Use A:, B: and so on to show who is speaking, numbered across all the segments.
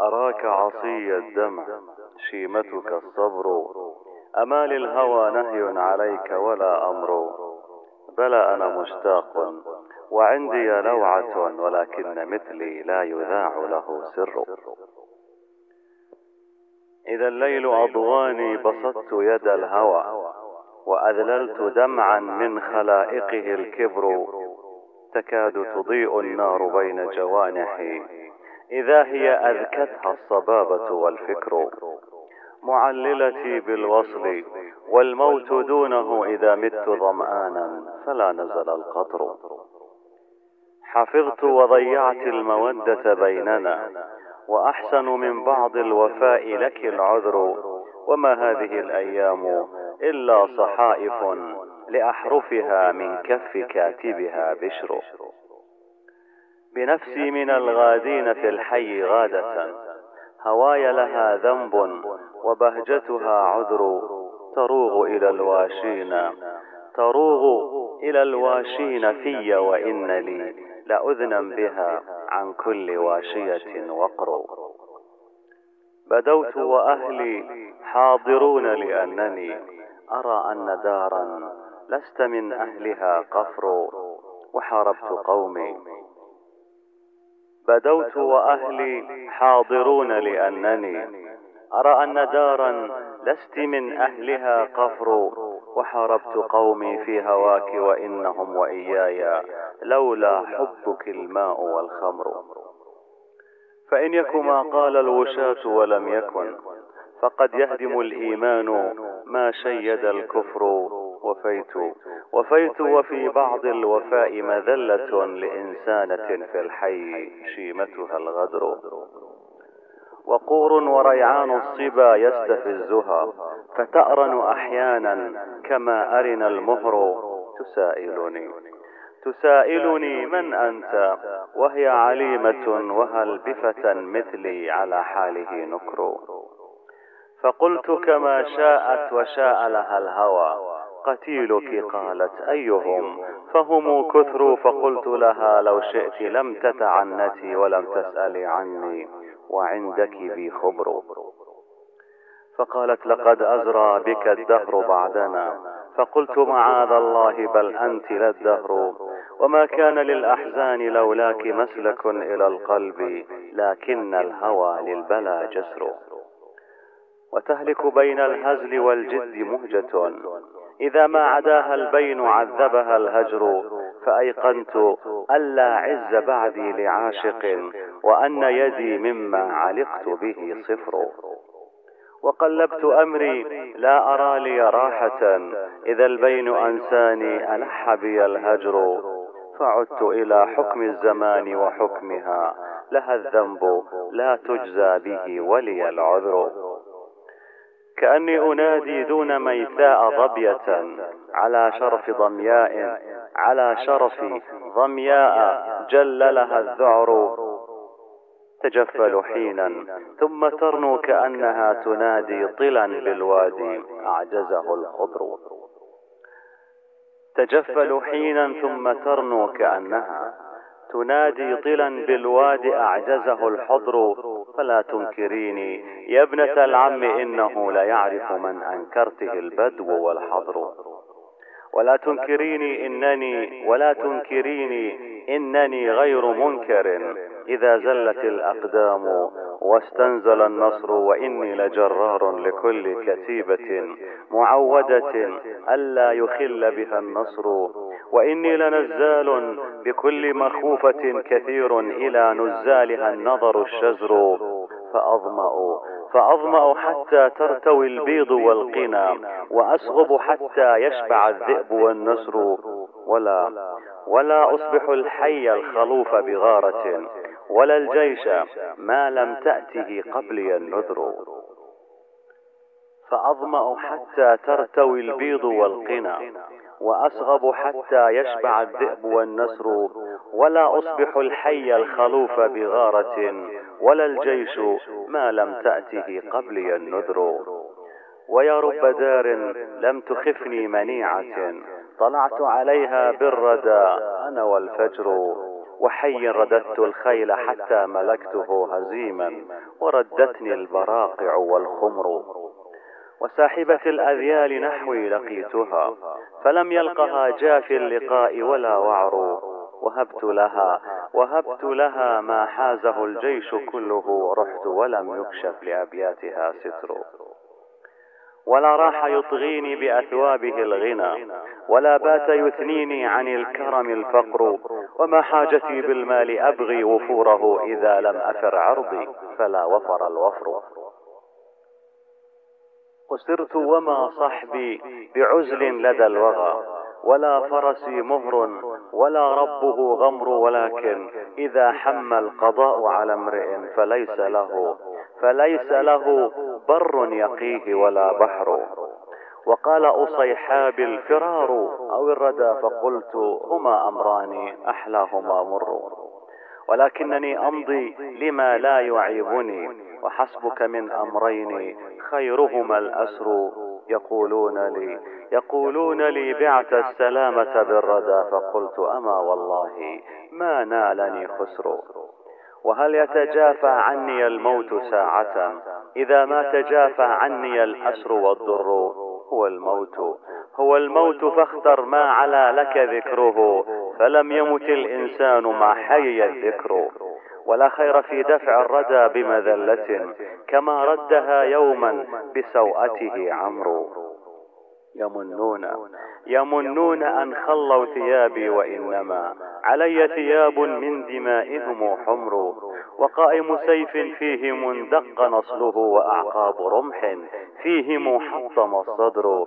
A: أراك عصي الدمع شيمتك الصبر، أما للهوى نهي عليك ولا أمر. بلى أنا مشتاق وعندي لوعة، ولكن مثلي لا يذاع له سر. إذا الليل أضواني بسطت يد الهوى، وأذللت دمعا من خلائقه الكبر. تكاد تضيء النار بين جوانحي، إذا هي أذكتها الصبابة والفكر. معللتي بالوصل والموت دونه، إذا مت ظمآنا فلا نزل القطر. حفظت وضيعت المودة بيننا، وأحسن من بعض الوفاء لك العذر. وما هذه الأيام إلا صحائف، لأحرفها من كف كاتبها بشر. بنفسي من الغادين في الحي غادة، هواي لها ذنب وبهجتها عذر. تروغ إلى الواشين في، وإن لي لأذنا بها عن كل واشية وقر. بدوت وأهلي حاضرون، لأنني أرى أن دارا لست من أهلها قفر. وحاربت قومي. بدوت وأهلي حاضرون، لأنني أرى أن دارا لست من أهلها قفر. وحاربت قومي في هواك، وإنهم وإياي لولا حبك الماء والخمر. فإن يك ما قال الوشاة ولم يكن، فقد يهدم الإيمان ما شيد الكفر. وفيت وفي بعض الوفاء مذلة، لإنسانة في الحي شيمتها الغدر. وقور وريعان الصبا يستفزها، فتأرن أحيانا كما أرن المهر. تسائلني من أنت، وهي عليمة، وهل بفتى مثلي على حاله نكر. فقلت كما شاءت وشاء لها الهوى، قتيلك. قالت أيهم، فهم كثر. فقلت لها لو شئت لم تتعنتي ولم تسألي عني، وعندك بي خبر. فقالت لقد أزرى بك الدهر بعدنا. فقلت معاذ الله، بل أنت لا الدهر. وما كان للأحزان لولاك مسلك إلى القلب، لكن الهوى للبلى جسر. وتهلك بين الهزل والجد مهجة، إذا ما عداها البين عذبها الهجر. فأيقنت ألا عز بعدي لعاشق، وأن يدي مما علقت به صفر. وقلبت أمري لا أرى لي راحة، إذا البين أنساني ألح بي الهجر. فعدت إلى حكم الزمان وحكمها، لها الذنب لا تجزى به ولي العذر. كأني أنادي دون ميثاء ظبية، على شرف ضمياء جل لها الذعر. تجفل حينا ثم ترنو، كأنها تنادي طلا بالوادي أعجزه الخضر. تجفل حينا ثم ترنو، كأنها تنادي طلا بالواد أعجزه الحضر. فلا تنكريني يا ابنة العم، إنه ليعرف من أنكرته البدو والحضر. ولا تنكريني إنني غير منكر، إذا زلت الأقدام واستنزل النصر. وإني لجرار لكل كتيبة معودة، ألا يخل بها النصر. وإني لنزال بكل مخوفة كثير، إلى نزالها النظر الشزر. فأظمأ حتى ترتوي البيض والقنا، وأسغب حتى يشبع الذئب والنسر. ولا أصبح الحي الخلوف بغارة، ولا الجيش ما لم تأته قبلي النذر. فأظمأ حتى ترتوي البيض والقنا، وأسغب حتى يشبع الذئب والنسر. ولا أصبح الحي الخلوف بغارة، ولا الجيش ما لم تأته قبلي النذر. ويا رب دار لم تخفني منيعة، طلعت عليها بالردى أنا والفجر. وحي رددت الخيل حتى ملكته هزيما، وردتني البراقع والخمر. وساحبة الأذيال نحوي لقيتها، فلم يلقها جافي اللقاء ولا وعر. وهبت لها ما حازه الجيش كله، ورحت ولم يكشف لأبياتها ستر. ولا راح يطغيني بأثوابه الغنى، ولا بات يثنيني عن الكرم الفقر. وما حاجتي بالمال أبغي وفوره، إذا لم أفر عرضي فلا وفر الوفر. أسرت وما صحبي بعزل لدى الوغى، ولا فرسي مهر ولا ربه غمر. ولكن إذا حم القضاء على امرئ فليس له بر يقيه ولا بحر. وقال أصيحاب الفرار أو الردى، فقلت هما أمران أحلاهما مر. ولكنني أمضي لما لا يعيبني، وحسبك من أمرين خيرهما الأسر. يقولون لي بعت السلامة بالردى، فقلت أما والله ما نالني خسر. وهل يتجافى عني الموت ساعة، إذا ما تجافى عني الأسر والضر؟ هو الموت فاختر ما علا لك ذكره، فلم يمت الإنسان ما حي الذكر. ولا خير في دفع الردى بمذلة، كما ردها يوما بسوءته عمرو. يمنون أن خلوا ثيابي، وإنما علي ثياب من دمائهم حمر. وقائم سيف فيه مندق نصله، وأعقاب رمح فيه محطم الصدر.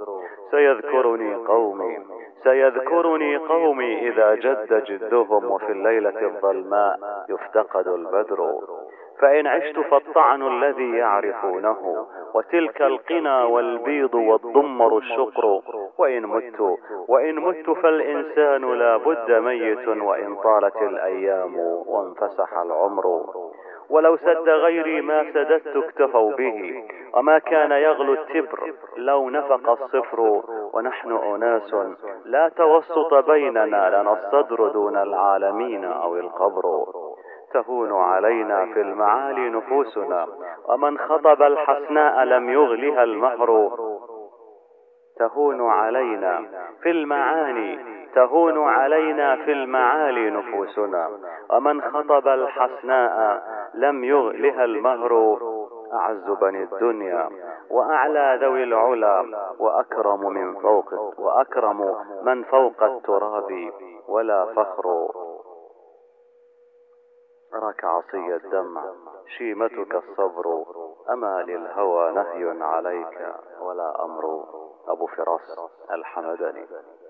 A: سيذكرني قومي إذا جد جدهم، وفي الليلة الظلماء يفتقد البدر. فإن عشت فالطعن الذي يعرفونه، وتلك القنا والبيض والضمر الشقر. وإن مت فالإنسان لا بد ميت، وإن طالت الأيام وانفسح العمر. ولو سد غيري ما سددت اكتفوا به، وما كان يغلو التبر لو نفق الصفر. ونحن أناس لا توسط بيننا، لنا الصدر دون العالمين أو القبر. تهون علينا في المعالي نفوسنا، ومن خطب الحسناء لم يغلها المهر. تهون علينا في المعالي نفوسنا، ومن خطب الحسناء لم يغلها المهر. أعز بني الدنيا وأعلى ذوي العلا، وأكرم من فوق التراب ولا فخر. أراك عصي الدمع شيمتك الصبر، أما للهوى نهي عليك ولا أمر. أبو فراس الحمداني.